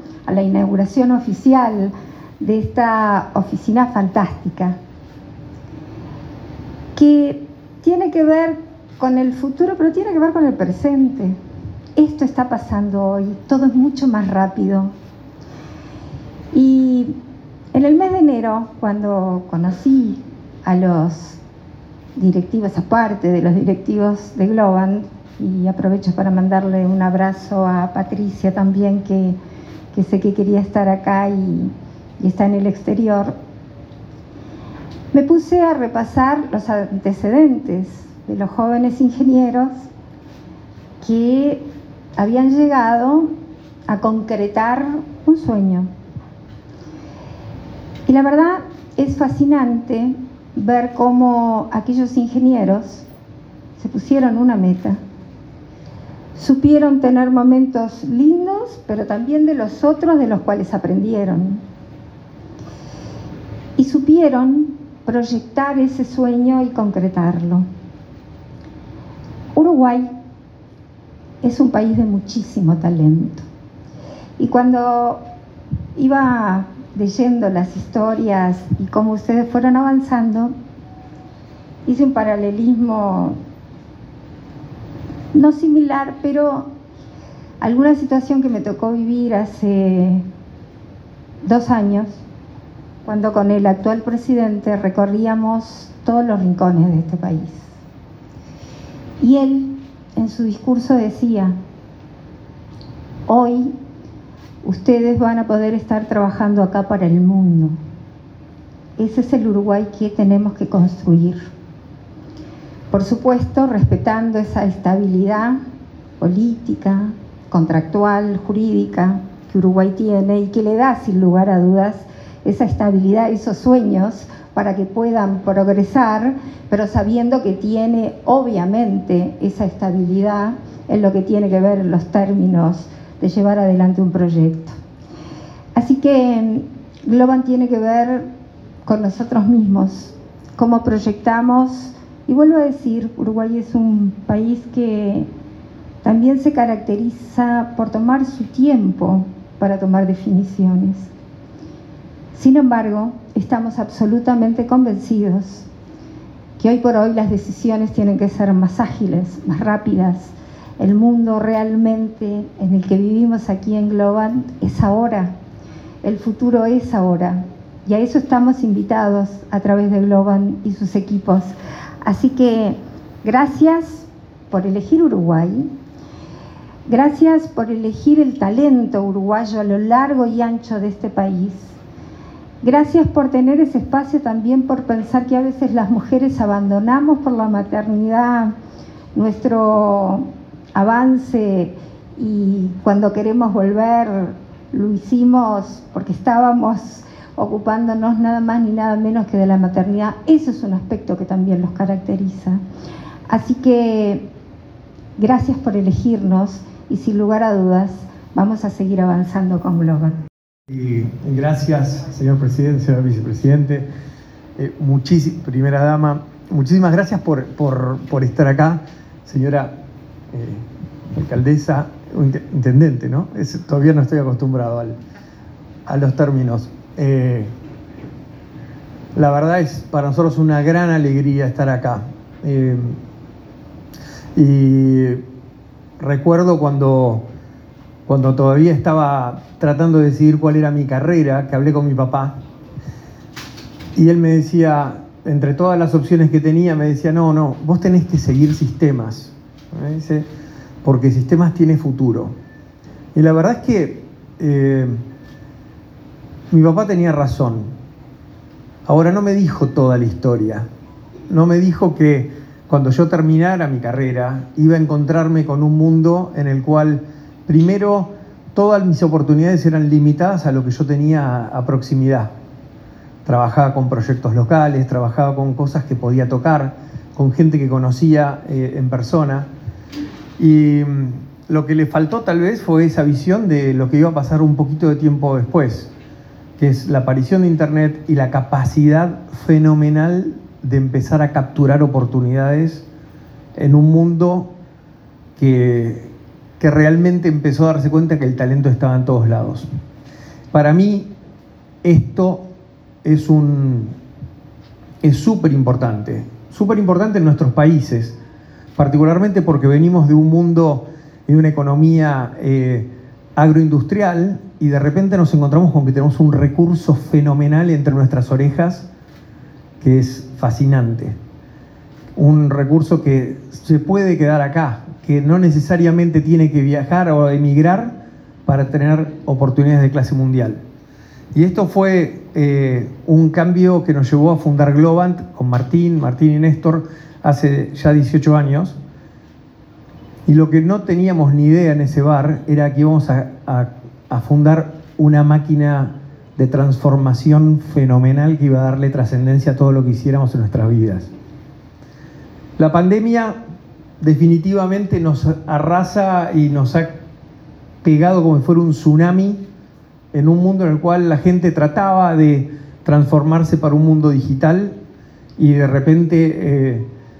a la inauguración oficial de esta oficina fantástica, que tiene que ver con el futuro, pero tiene que ver con el presente. Esto está pasando hoy, todo es mucho más rápido. Y en el mes de enero, cuando conocí a los directivos, aparte de los directivos de Globant, y aprovecho para mandarle un abrazo a Patricia también, que sé que quería estar acá y está en el exterior, me puse a repasar los antecedentes de los jóvenes ingenieros que habían llegado a concretar un sueño. Y la verdad es fascinante ver cómo aquellos ingenieros se pusieron una meta, supieron tener momentos lindos, pero también de los otros de los cuales aprendieron. Y supieron proyectar ese sueño y concretarlo. Uruguay es un país de muchísimo talento. Y cuando iba leyendo las historias y cómo ustedes fueron avanzando, hice un paralelismo no similar, pero alguna situación que me tocó vivir hace 2 años, cuando con el actual presidente recorríamos todos los rincones de este país. Y él, en su discurso, decía: hoy ustedes van a poder estar trabajando acá para el mundo. Ese es el Uruguay que tenemos que construir. Por supuesto, respetando esa estabilidad política, contractual, jurídica que Uruguay tiene y que le da, sin lugar a dudas, esa estabilidad, esos sueños para que puedan progresar, pero sabiendo que tiene, obviamente, esa estabilidad en lo que tiene que ver en los términos de llevar adelante un proyecto. Así que Globant tiene que ver con nosotros mismos, cómo proyectamos. Y vuelvo a decir, Uruguay es un país que también se caracteriza por tomar su tiempo para tomar definiciones. Sin embargo, estamos absolutamente convencidos que hoy por hoy las decisiones tienen que ser más ágiles, más rápidas. El mundo realmente en el que vivimos aquí en Globant es ahora, el futuro es ahora, y a eso estamos invitados a través de Globant y sus equipos. Así que gracias por elegir Uruguay, gracias por elegir el talento uruguayo a lo largo y ancho de este país. Gracias por tener ese espacio también, por pensar que a veces las mujeres abandonamos por la maternidad nuestro avance y cuando queremos volver lo hicimos porque estábamos ocupándonos nada más ni nada menos que de la maternidad. Eso es un aspecto que también los caracteriza. Así que gracias por elegirnos y sin lugar a dudas vamos a seguir avanzando con Globant. Y gracias, señor presidente, señor vicepresidente, primera dama, muchísimas gracias por estar acá, señora alcaldesa, intendente, ¿no? Todavía no estoy acostumbrado a los términos. La verdad es para nosotros una gran alegría estar acá. Y recuerdo cuando todavía estaba tratando de decidir cuál era mi carrera, que hablé con mi papá, y él me decía, entre todas las opciones que tenía, me decía, no, vos tenés que seguir sistemas, me dice, porque sistemas tiene futuro. Y la verdad es que mi papá tenía razón. Ahora, no me dijo toda la historia, no me dijo que cuando yo terminara mi carrera iba a encontrarme con un mundo en el cual primero todas mis oportunidades eran limitadas a lo que yo tenía a proximidad. Trabajaba con proyectos locales, trabajaba con cosas que podía tocar, con gente que conocía en persona. Y lo que le faltó tal vez fue esa visión de lo que iba a pasar un poquito de tiempo después, que es la aparición de Internet y la capacidad fenomenal de empezar a capturar oportunidades en un mundo que realmente empezó a darse cuenta que el talento estaba en todos lados. Para mí esto es súper importante en nuestros países, particularmente porque venimos de un mundo y de una economía agroindustrial y de repente nos encontramos con que tenemos un recurso fenomenal entre nuestras orejas que es fascinante. Un recurso que se puede quedar acá, que no necesariamente tiene que viajar o emigrar para tener oportunidades de clase mundial. Y esto fue un cambio que nos llevó a fundar Globant con Martín y Néstor hace ya 18 años. Y lo que no teníamos ni idea en ese bar era que íbamos a fundar una máquina de transformación fenomenal que iba a darle trascendencia a todo lo que hiciéramos en nuestras vidas. La pandemia definitivamente nos arrasa y nos ha pegado como si fuera un tsunami en un mundo en el cual la gente trataba de transformarse para un mundo digital y de repente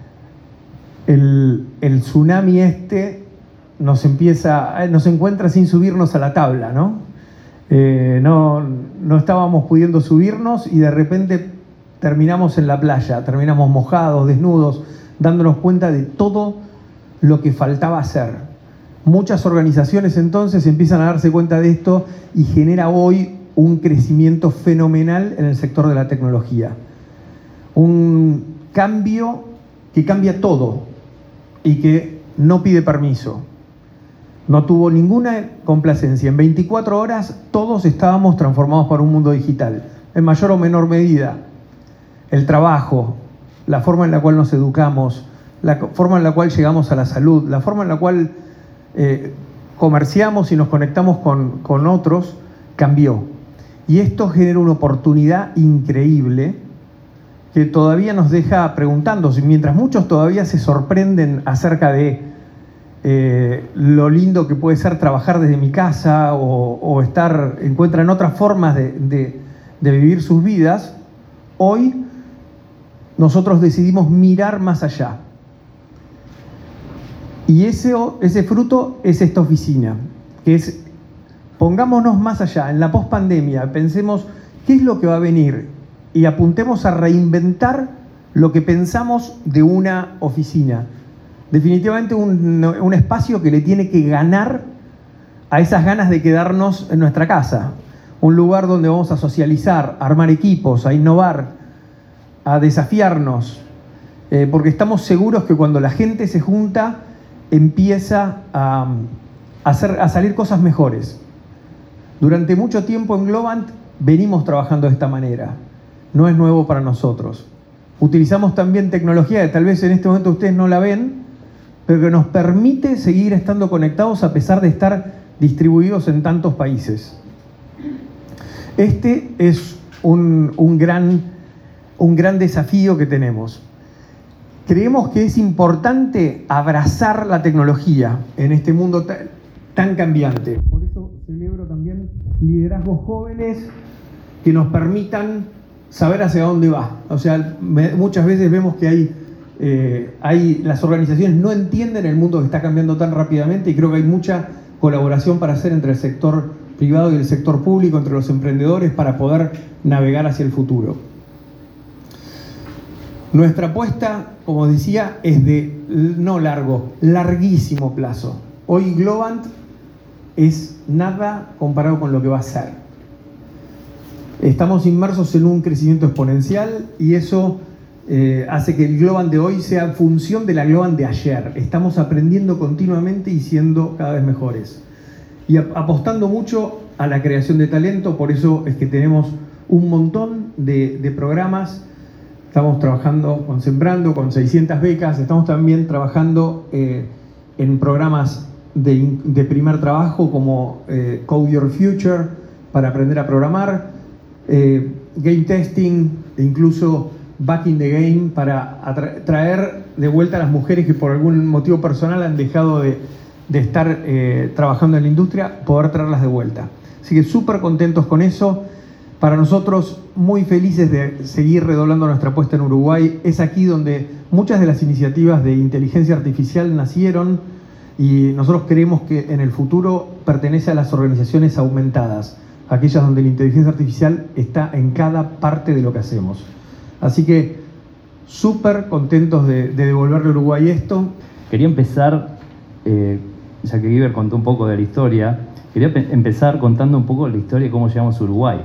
el tsunami nos encuentra sin subirnos a la tabla, ¿no? No estábamos pudiendo subirnos y de repente terminamos en la playa, terminamos mojados, desnudos, dándonos cuenta de todo lo que faltaba hacer. Muchas organizaciones entonces empiezan a darse cuenta de esto y genera hoy un crecimiento fenomenal en el sector de la tecnología. Un cambio que cambia todo y que no pide permiso. No tuvo ninguna complacencia. En 24 horas todos estábamos transformados para un mundo digital, en mayor o menor medida. El trabajo, la forma en la cual nos educamos, la forma en la cual llegamos a la salud, la forma en la cual comerciamos y nos conectamos con otros, cambió. Y esto genera una oportunidad increíble que todavía nos deja preguntando, mientras muchos todavía se sorprenden acerca de lo lindo que puede ser trabajar desde mi casa o encuentran otras formas de vivir sus vidas, hoy nosotros decidimos mirar más allá. Y ese fruto es esta oficina, que es, pongámonos más allá, en la pospandemia, pensemos qué es lo que va a venir y apuntemos a reinventar lo que pensamos de una oficina. Definitivamente un espacio que le tiene que ganar a esas ganas de quedarnos en nuestra casa. Un lugar donde vamos a socializar, a armar equipos, a innovar, a desafiarnos, porque estamos seguros que cuando la gente se junta empieza a salir cosas mejores. Durante mucho tiempo en Globant venimos trabajando de esta manera. No es nuevo para nosotros. Utilizamos también tecnología que tal vez en este momento ustedes no la ven, pero que nos permite seguir estando conectados a pesar de estar distribuidos en tantos países. Este es un gran desafío que tenemos. Creemos que es importante abrazar la tecnología en este mundo tan cambiante. Por eso celebro también liderazgos jóvenes que nos permitan saber hacia dónde va. O sea, muchas veces vemos que las organizaciones no entienden el mundo que está cambiando tan rápidamente y creo que hay mucha colaboración para hacer entre el sector privado y el sector público, entre los emprendedores, para poder navegar hacia el futuro. Nuestra apuesta, como decía, es de larguísimo plazo. Hoy Globant es nada comparado con lo que va a ser. Estamos inmersos en un crecimiento exponencial y eso hace que el Globant de hoy sea función de la Globant de ayer. Estamos aprendiendo continuamente y siendo cada vez mejores. Y apostando mucho a la creación de talento, por eso es que tenemos un montón de programas. Estamos trabajando con Sembrando, con 600 becas. Estamos también trabajando en programas de primer trabajo como Code Your Future para aprender a programar, Game Testing e incluso Back in the Game para traer de vuelta a las mujeres que por algún motivo personal han dejado de estar trabajando en la industria, poder traerlas de vuelta. Así que súper contentos con eso. Para nosotros, muy felices de seguir redoblando nuestra apuesta en Uruguay. Es aquí donde muchas de las iniciativas de inteligencia artificial nacieron y nosotros creemos que en el futuro pertenece a las organizaciones aumentadas. aquellas donde la inteligencia artificial está en cada parte de lo que hacemos. Así que súper contentos de devolverle a Uruguay esto. Quería empezar, ya que Guiber contó un poco de la historia, quería empezar contando un poco la historia de cómo llegamos a Uruguay.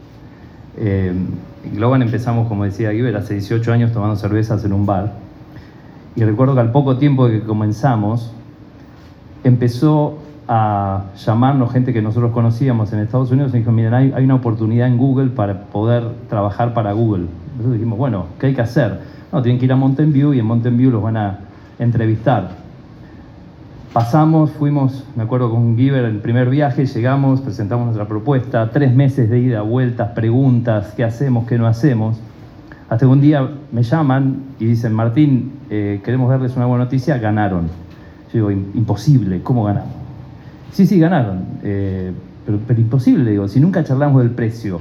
Globant empezamos, como decía Guiber, hace 18 años tomando cervezas en un bar. Y recuerdo que al poco tiempo de que comenzamos, empezó a llamarnos gente que nosotros conocíamos en Estados Unidos y dijo, miren, hay una oportunidad en Google para poder trabajar para Google. Nosotros dijimos, bueno, ¿qué hay que hacer? No, tienen que ir a Mountain View y en Mountain View los van a entrevistar. Pasamos, fuimos, me acuerdo con Guiber, el primer viaje, llegamos, presentamos nuestra propuesta, 3 meses de ida, vueltas, preguntas, qué hacemos, qué no hacemos. Hasta que un día me llaman y dicen, Martín, queremos darles una buena noticia, ganaron. Yo digo, imposible, ¿cómo ganamos? Sí, ganaron, pero imposible, digo, si nunca charlamos del precio.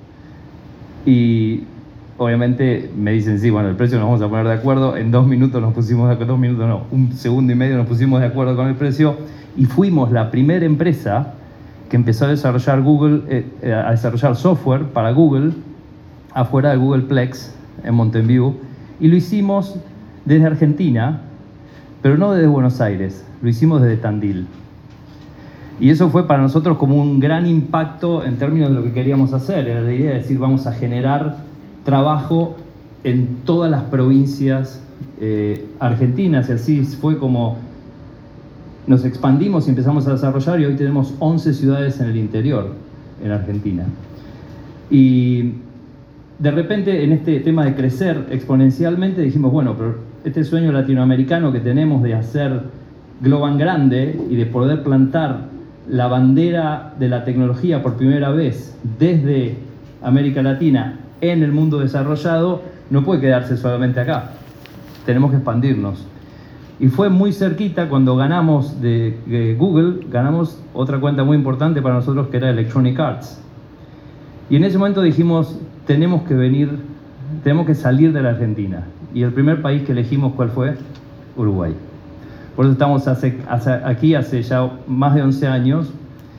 Y obviamente me dicen, sí, bueno, el precio nos vamos a poner de acuerdo, en 2 minutos nos pusimos de acuerdo, 2 minutos no, 1 segundo y medio nos pusimos de acuerdo con el precio y fuimos la primera empresa que empezó a desarrollar a desarrollar software para Google afuera de Googleplex en Mountain View, y lo hicimos desde Argentina, pero no desde Buenos Aires, lo hicimos desde Tandil. Y eso fue para nosotros como un gran impacto en términos de lo que queríamos hacer. Era la idea de decir, vamos a generar trabajo en todas las provincias argentinas, y así fue como nos expandimos y empezamos a desarrollar, y hoy tenemos 11 ciudades en el interior, en Argentina. Y de repente, en este tema de crecer exponencialmente, dijimos, bueno, pero este sueño latinoamericano que tenemos de hacer Globant grande y de poder plantar la bandera de la tecnología por primera vez desde América Latina en el mundo desarrollado, no puede quedarse solamente acá. Tenemos que expandirnos. Y fue muy cerquita cuando ganamos de Google, ganamos otra cuenta muy importante para nosotros que era Electronic Arts. Y en ese momento dijimos, tenemos que salir de la Argentina. Y el primer país que elegimos, ¿cuál fue? Uruguay. Por eso estamos aquí hace ya más de 11 años.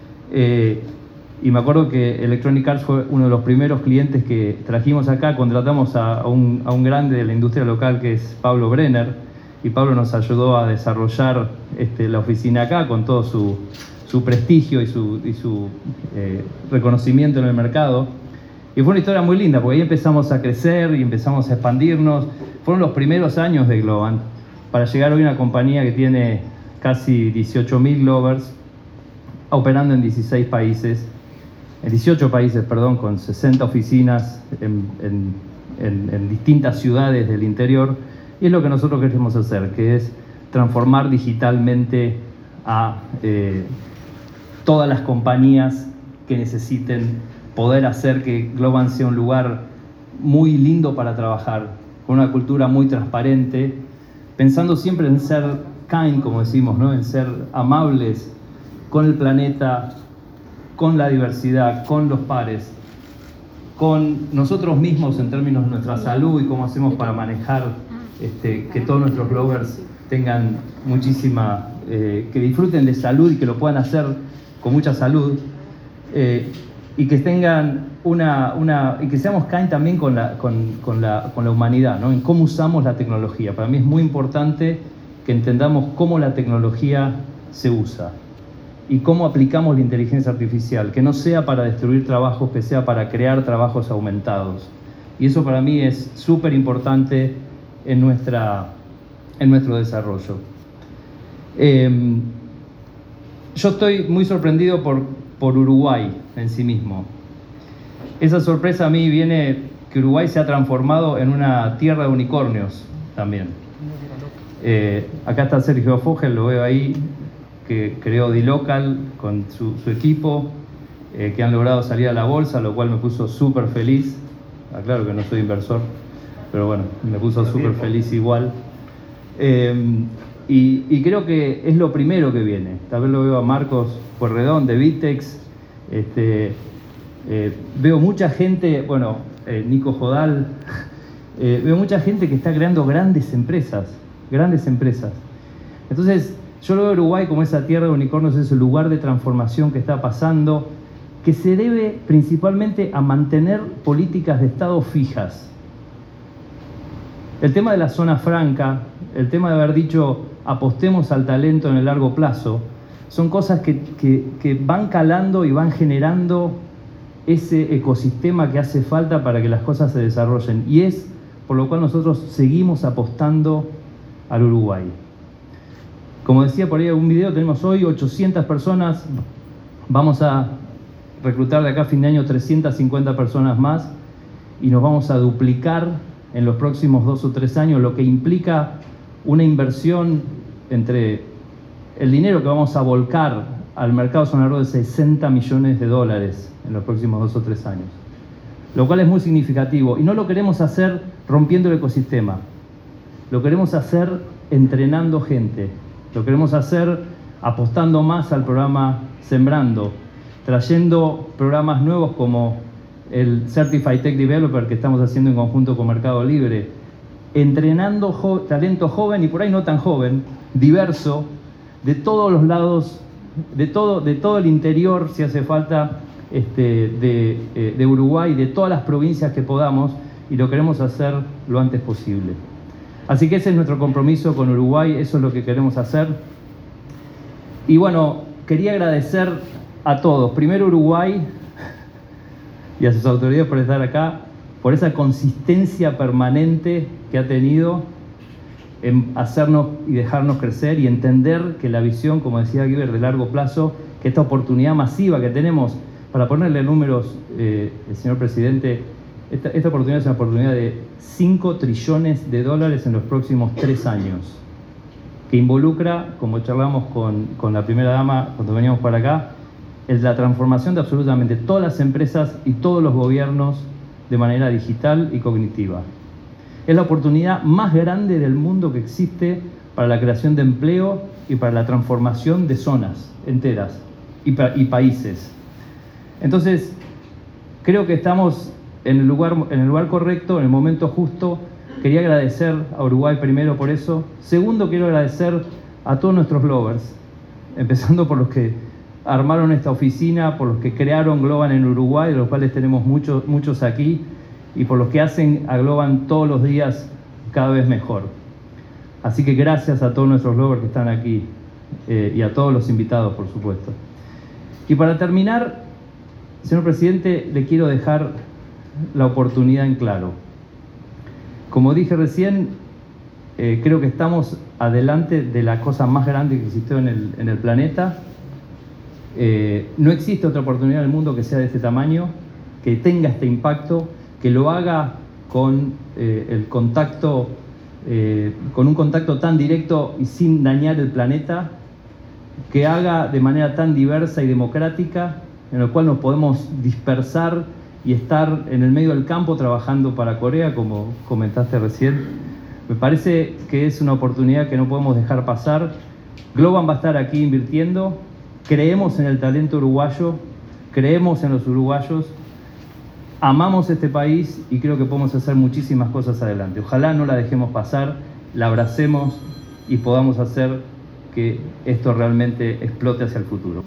Y me acuerdo que Electronic Arts fue uno de los primeros clientes que trajimos acá. Contratamos a un grande de la industria local que es Pablo Brenner. Y Pablo nos ayudó a desarrollar la oficina acá con todo su prestigio y su reconocimiento en el mercado. Y fue una historia muy linda, porque ahí empezamos a crecer y empezamos a expandirnos. Fueron los primeros años de Globant, para llegar hoy a una compañía que tiene casi 18.000 Glovers, operando en 18 países, perdón, con 60 oficinas en distintas ciudades del interior. Y es lo que nosotros queremos hacer, que es transformar digitalmente a todas las compañías que necesiten poder hacer que Globant sea un lugar muy lindo para trabajar, con una cultura muy transparente, pensando siempre en ser kind, como decimos, ¿no? En ser amables con el planeta, con la diversidad, con los pares, con nosotros mismos en términos de nuestra salud y cómo hacemos para manejar que todos nuestros Glovers tengan muchísima, que disfruten de salud y que lo puedan hacer con mucha salud, y que tengan y que seamos kind también con la humanidad, ¿no? En cómo usamos la tecnología. Para mí es muy importante que entendamos cómo la tecnología se usa y cómo aplicamos la inteligencia artificial, que no sea para destruir trabajos, que sea para crear trabajos aumentados. Y eso para mí es súper importante en nuestro desarrollo. Yo estoy muy sorprendido por Uruguay en sí mismo. Esa sorpresa a mí viene que Uruguay se ha transformado en una tierra de unicornios también. Acá está Sergio Fogel, lo veo ahí, que creó dLocal con su equipo, que han logrado salir a la bolsa, lo cual me puso súper feliz. Aclaro que no soy inversor, pero bueno, me puso súper feliz igual. Y creo que es lo primero que viene. Tal vez lo veo a Marcos Pueyrredón de Vitex. Veo mucha gente, bueno, Nico Jodal, veo mucha gente que está creando grandes empresas. Entonces, yo lo veo a Uruguay como esa tierra de unicornios, ese lugar de transformación que está pasando, que se debe principalmente a mantener políticas de Estado fijas. El tema de la zona franca, el tema de haber dicho apostemos al talento en el largo plazo, son cosas que van calando y van generando ese ecosistema que hace falta para que las cosas se desarrollen. Y es por lo cual nosotros seguimos apostando al Uruguay. Como decía por ahí en un video, tenemos hoy 800 personas, vamos a reclutar de acá a fin de año 350 personas más y nos vamos a duplicar en los próximos 2 o 3 años, lo que implica una inversión entre el dinero que vamos a volcar al mercado sonoro de $60 millones en los próximos 2 o 3 años. Lo cual es muy significativo y no lo queremos hacer rompiendo el ecosistema, lo queremos hacer entrenando gente, lo queremos hacer apostando más al programa Sembrando, trayendo programas nuevos como el Certified Tech Developer que estamos haciendo en conjunto con Mercado Libre, entrenando talento joven y por ahí no tan joven, diverso, de todos los lados, de todo el interior, si hace falta, de Uruguay, de todas las provincias que podamos, y lo queremos hacer lo antes posible. Así que ese es nuestro compromiso con Uruguay, eso es lo que queremos hacer. Y bueno, quería agradecer a todos, primero Uruguay y a sus autoridades por estar acá, por esa consistencia permanente que ha tenido en hacernos y dejarnos crecer y entender que la visión, como decía Guiber, de largo plazo, que esta oportunidad masiva que tenemos, para ponerle números, el señor presidente, esta oportunidad es una oportunidad de $5 trillones en los próximos 3 años, que involucra, como charlamos con la primera dama cuando veníamos para acá, la transformación de absolutamente todas las empresas y todos los gobiernos de manera digital y cognitiva. Es la oportunidad más grande del mundo que existe para la creación de empleo y para la transformación de zonas enteras y países. Entonces, creo que estamos en el lugar correcto, en el momento justo. Quería agradecer a Uruguay primero por eso. Segundo, quiero agradecer a todos nuestros Globers, empezando por los que armaron esta oficina, por los que crearon Globan en Uruguay, de los cuales tenemos muchos aquí, y por los que hacen a Globan todos los días cada vez mejor. Así que gracias a todos nuestros Globers que están aquí y a todos los invitados, por supuesto. Y para terminar, señor presidente, le quiero dejar la oportunidad en claro. Como dije recién, creo que estamos adelante de la cosa más grande que existió en el planeta. No existe otra oportunidad en el mundo que sea de este tamaño, que tenga este impacto, que lo haga con con un contacto tan directo y sin dañar el planeta, que haga de manera tan diversa y democrática, en el cual nos podemos dispersar y estar en el medio del campo trabajando para Corea, como comentaste recién. Me parece que es una oportunidad que no podemos dejar pasar. Globan va a estar aquí invirtiendo. Creemos en el talento uruguayo, creemos en los uruguayos, amamos este país y creo que podemos hacer muchísimas cosas adelante. Ojalá no la dejemos pasar, la abracemos y podamos hacer que esto realmente explote hacia el futuro.